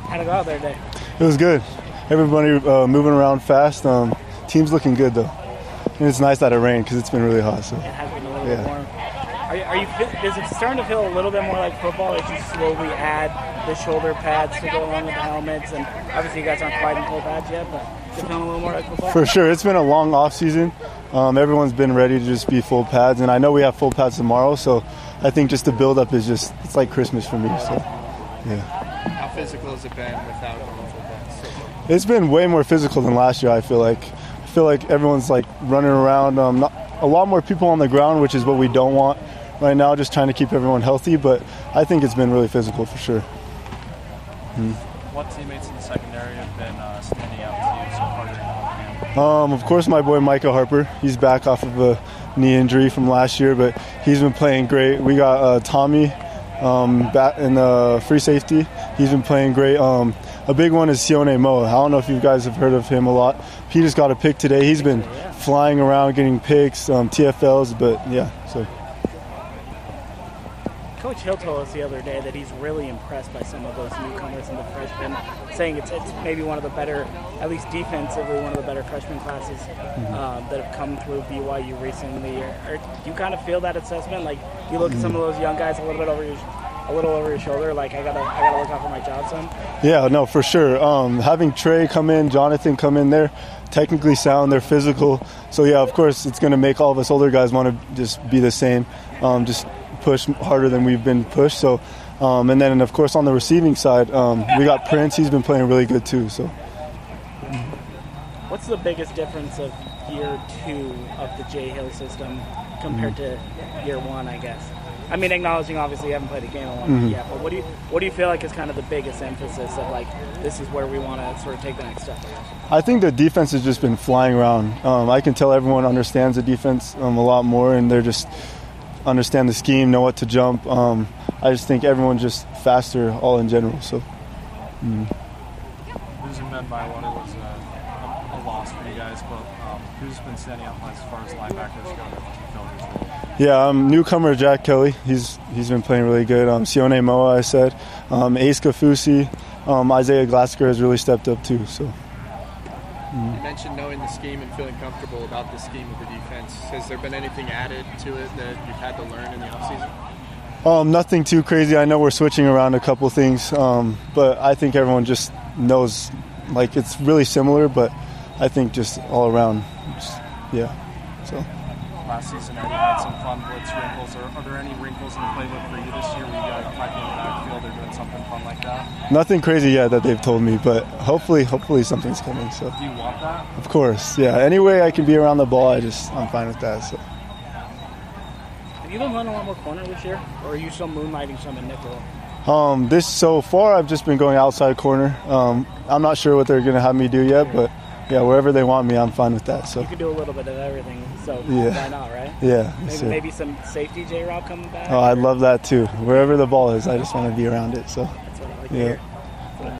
How'd it go out there today? It was good. Everybody moving around fast. Team's looking good though, and it's nice that it rained because it's been really hot. So it has been a little bit warm. Is it starting to feel a little bit more like football as you slowly add the shoulder pads to go along with the helmets? And obviously you guys aren't quite in full pads yet, but is it feeling a little more like football? For sure. It's been a long off season. Everyone's been ready to just be full pads, and I know we have full pads tomorrow, so I think just the build up is it's like Christmas for me. So yeah. How physical has it been without going full pads? It's been way more physical than last year. I feel like everyone's like running around. A lot more people on the ground, which is what we don't want right now, just trying to keep everyone healthy, but I think it's been really physical for sure. What teammates in the secondary have been standing out to you so far during the camp? Of course, my boy Micah Harper. He's back off of a knee injury from last year, but he's been playing great. We got Tommy back in the free safety. He's been playing great. A big one is Sione Moa. I don't know if you guys have heard of him a lot. He just got a pick today. He's been flying around getting picks, TFLs, but yeah, so. Coach Hill told us the other day that he's really impressed by some of those newcomers and the freshmen, saying it's maybe one of the better, at least defensively, one of the better freshman classes that have come through BYU recently. Do you kind of feel that assessment? Like, you look at some of those young guys a little over your shoulder, like, I gotta look out for my job, son? Yeah, no, for sure. Having Trey come in, Jonathan come in, they're technically sound, they're physical. So, yeah, of course, it's going to make all of us older guys want to just be the same, just push harder than we've been pushed. So, and then, of course, on the receiving side, we got Prince. He's been playing really good, too. So, what's the biggest difference of year 2 of the Jay Hill system compared to year 1, I guess? I mean, acknowledging obviously you haven't played a game in 1 yet, but what do you feel like is kind of the biggest emphasis of, like, this is where we want to sort of take the next step? I think the defense has just been flying around. I can tell everyone understands the defense a lot more, and they're just understand the scheme, know what to jump. I just think everyone's just faster all in general. So losing Ben Bywater was a loss for you guys, but who's been standing out as far as linebackers go that you feel his role? Yeah, newcomer Jack Kelly. He's been playing really good. Sione Moa, I said. Ace Kafusi. Isaiah Glasker has really stepped up too. So. You mentioned knowing the scheme and feeling comfortable about the scheme of the defense. Has there been anything added to it that you've had to learn in the offseason? Nothing too crazy. I know we're switching around a couple things, but I think everyone just knows, like, it's really similar, but I think just all around, so. Last season, Eddie had some fun blitz wrinkles. Are there any wrinkles in the playbook for you this year where you guys might be in the backfield or doing something fun like that? Nothing crazy yet that they've told me, but hopefully something's coming. So. Do you want that? Of course, yeah. Any way I can be around the ball, I'm fine with that. So. Have you been running a lot more corner this year, or are you still moonlighting some in nickel? So far, I've just been going outside corner. I'm not sure what they're going to have me do yet, but yeah, wherever they want me, I'm fine with that. So you can do a little bit of everything. So why not, right? Yeah. Maybe some safety J-Rob coming back. Oh, I'd love that too. Wherever the ball is, I just want to be around it. So that's what I like to hear.